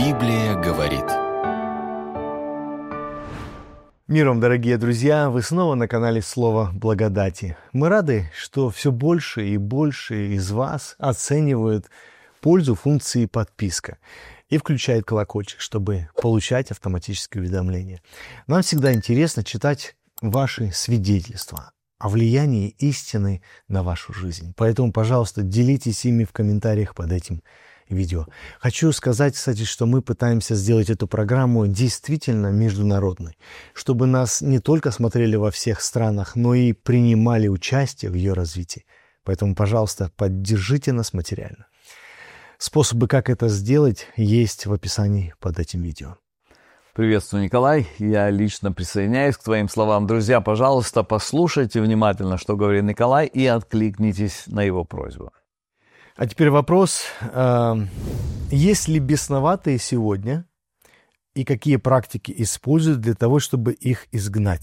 Библия говорит. Мир вам, дорогие друзья! Вы снова на канале Слово Благодати. Мы рады, что все больше и больше из вас оценивают пользу функции подписка и включают колокольчик, чтобы получать автоматические уведомления. Нам всегда интересно читать ваши свидетельства о влиянии истины на вашу жизнь. Поэтому, пожалуйста, делитесь ими в комментариях под этим видео. Хочу сказать, кстати, что мы пытаемся сделать эту программу действительно международной, чтобы нас не только смотрели во всех странах, но и принимали участие в ее развитии. Поэтому, пожалуйста, поддержите нас материально. Способы, как это сделать, есть в описании под этим видео. Приветствую, Николай. Я лично присоединяюсь к твоим словам. Друзья, пожалуйста, послушайте внимательно, что говорит Николай, и откликнитесь на его просьбу. А теперь вопрос. Есть ли бесноватые сегодня и какие практики используют для того, чтобы их изгнать?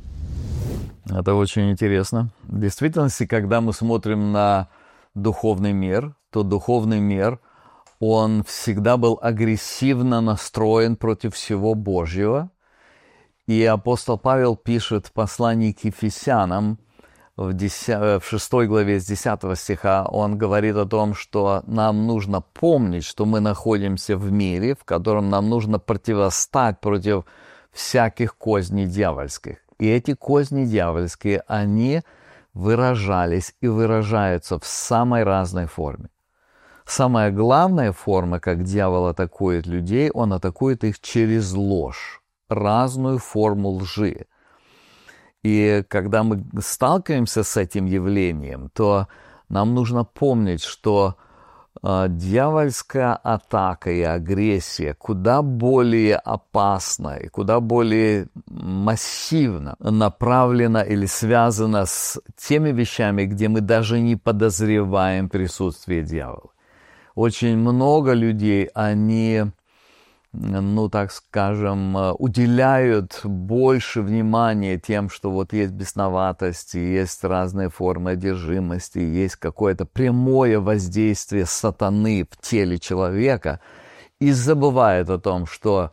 Это очень интересно. В действительности, когда мы смотрим на духовный мир, то духовный мир, он всегда был агрессивно настроен против всего Божьего. И апостол Павел пишет в послании к Ефесянам, в 6 главе с 10 стиха, он говорит о том, что нам нужно помнить, что мы находимся в мире, в котором нам нужно противостать против всяких козней дьявольских. И эти козни дьявольские, они выражались и выражаются в самой разной форме. Самая главная форма, как дьявол атакует людей, он атакует их через ложь, разную форму лжи. И когда мы сталкиваемся с этим явлением, то нам нужно помнить, что дьявольская атака и агрессия куда более опасна и куда более массивно направлена или связана с теми вещами, где мы даже не подозреваем присутствие дьявола. Очень много людей, они, так скажем, уделяют больше внимания тем, что вот есть бесноватость, есть разные формы одержимости, есть какое-то прямое воздействие сатаны в теле человека, и забывают о том, что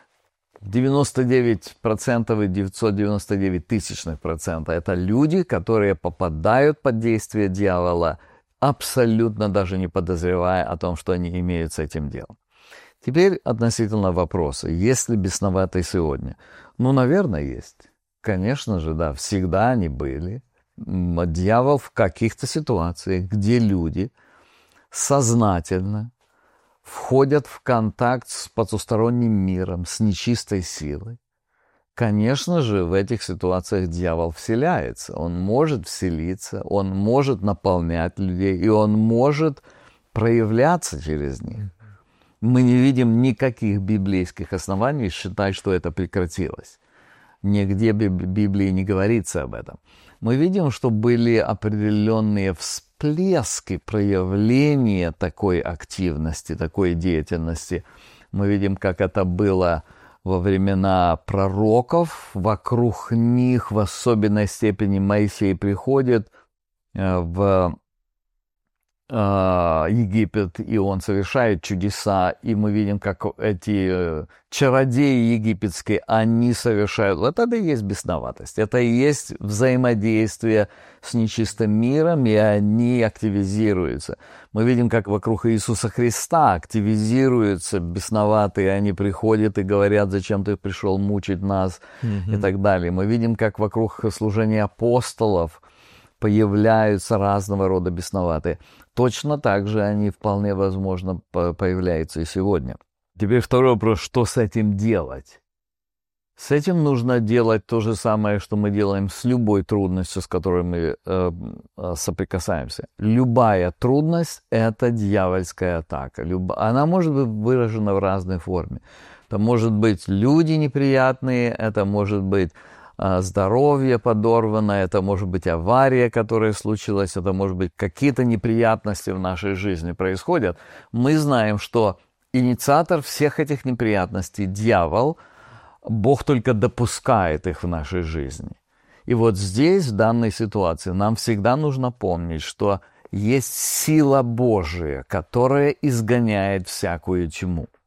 99% и 999% это люди, которые попадают под действие дьявола, абсолютно даже не подозревая о том, что они имеют с этим делом. Теперь относительно вопроса, есть ли бесноватые сегодня? Наверное, есть. Конечно же, да, всегда они были. Дьявол в каких-то ситуациях, где люди сознательно входят в контакт с потусторонним миром, с нечистой силой. Конечно же, в этих ситуациях дьявол вселяется. Он может вселиться, он может наполнять людей, и он может проявляться через них. Мы не видим никаких библейских оснований считать, что это прекратилось. Нигде в Библии не говорится об этом. Мы видим, что были определенные всплески проявления такой активности, такой деятельности. Мы видим, как это было во времена пророков. Вокруг них в особенной степени Моисей приходит в Египет, и он совершает чудеса, и мы видим, как эти чародеи египетские, они совершают, это и есть бесноватость, это и есть взаимодействие с нечистым миром, и они активизируются. Мы видим, как вокруг Иисуса Христа активизируются бесноватые, они приходят и говорят, зачем ты пришел мучить нас, и так далее. Мы видим, как вокруг служения апостолов появляются разного рода бесноватые. Точно так же они вполне возможно появляются и сегодня. Теперь второй вопрос, что с этим делать? С этим нужно делать то же самое, что мы делаем с любой трудностью, с которой мы соприкасаемся. Любая трудность – это дьявольская атака. Она может быть выражена в разной форме. Это может быть люди неприятные, это может быть здоровье подорвано, это может быть авария, которая случилась, это может быть какие-то неприятности в нашей жизни происходят. Мы знаем, что инициатор всех этих неприятностей – дьявол. Бог только допускает их в нашей жизни. И вот здесь, в данной ситуации, нам всегда нужно помнить, что есть сила Божия, которая изгоняет всякую тьму.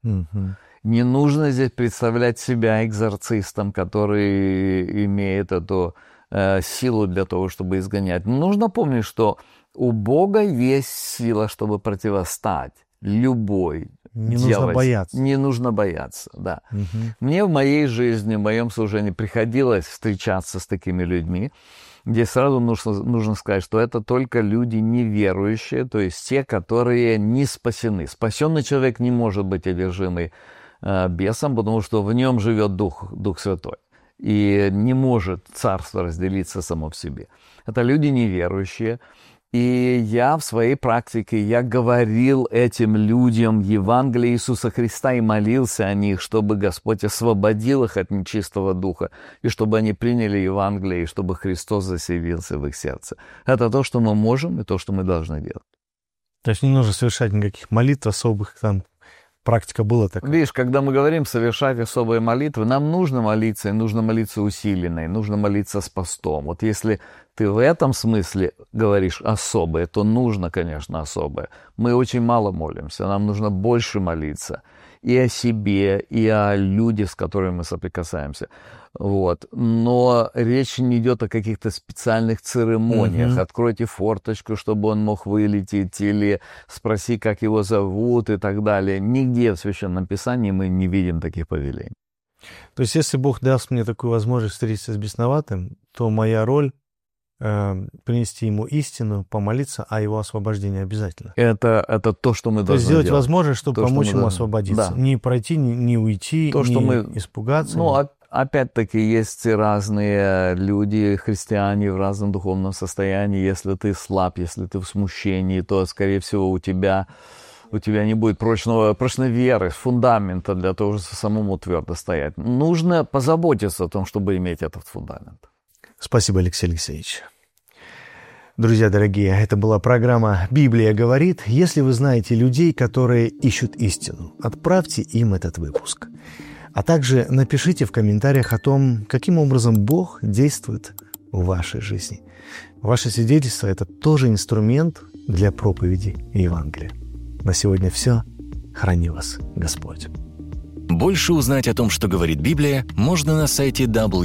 Не нужно здесь представлять себя экзорцистом, который имеет эту силу для того, чтобы изгонять. Нужно помнить, что у Бога есть сила, чтобы противостать любой дьявольской. Не нужно бояться. Не нужно бояться, да. Мне в моей жизни, в моем служении приходилось встречаться с такими людьми, где сразу нужно сказать, что это только люди неверующие, то есть те, которые не спасены. Спасенный человек не может быть одержимый бесом, потому что в нем живет Дух Святой. И не может царство разделиться само в себе. Это люди неверующие. И я в своей практике, я говорил этим людям Евангелие Иисуса Христа и молился о них, чтобы Господь освободил их от нечистого духа, и чтобы они приняли Евангелие, и чтобы Христос заселился в их сердце. Это то, что мы можем, и то, что мы должны делать. То есть не нужно совершать никаких молитв особых, там практика была такая. Видишь, когда мы говорим совершать особые молитвы, нам нужно молиться, и нужно молиться усиленно, и нужно молиться с постом. Вот если ты в этом смысле говоришь особое, то нужно, конечно, особое. Мы очень мало молимся, нам нужно больше молиться и о себе, и о людях, с которыми мы соприкасаемся. Вот. Но речь не идет о каких-то специальных церемониях. Откройте форточку, чтобы он мог вылететь, или спроси, как его зовут, и так далее. Нигде в Священном Писании мы не видим таких повелений. То есть, если Бог даст мне такую возможность встретиться с бесноватым, то моя роль принести ему истину, помолиться о его освобождении обязательно. Это то, что мы должны делать. Сделать возможность, чтобы помочь ему освободиться. Да. Не пройти, не уйти, то, не испугаться. Ну, опять-таки, есть разные люди, христиане в разном духовном состоянии. Если ты слаб, если ты в смущении, то, скорее всего, у тебя не будет прочной веры, фундамента для того, чтобы самому твердо стоять. Нужно позаботиться о том, чтобы иметь этот фундамент. Спасибо, Алексей Алексеевич. Друзья дорогие, это была программа «Библия говорит». Если вы знаете людей, которые ищут истину, отправьте им этот выпуск. А также напишите в комментариях о том, каким образом Бог действует в вашей жизни. Ваше свидетельство – это тоже инструмент для проповеди Евангелия. На сегодня все. Храни вас Господь. Больше узнать о том, что говорит Библия, можно на сайте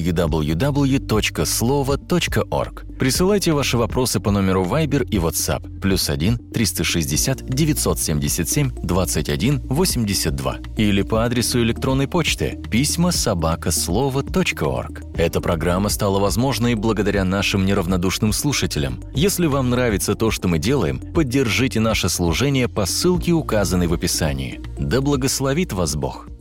www.slovo.org. Присылайте ваши вопросы по номеру Viber и WhatsApp +1 360 977 21 82 или по адресу электронной почты pisma@slovo.org. Эта программа стала возможной благодаря нашим неравнодушным слушателям. Если вам нравится то, что мы делаем, поддержите наше служение по ссылке, указанной в описании. Да благословит вас Бог!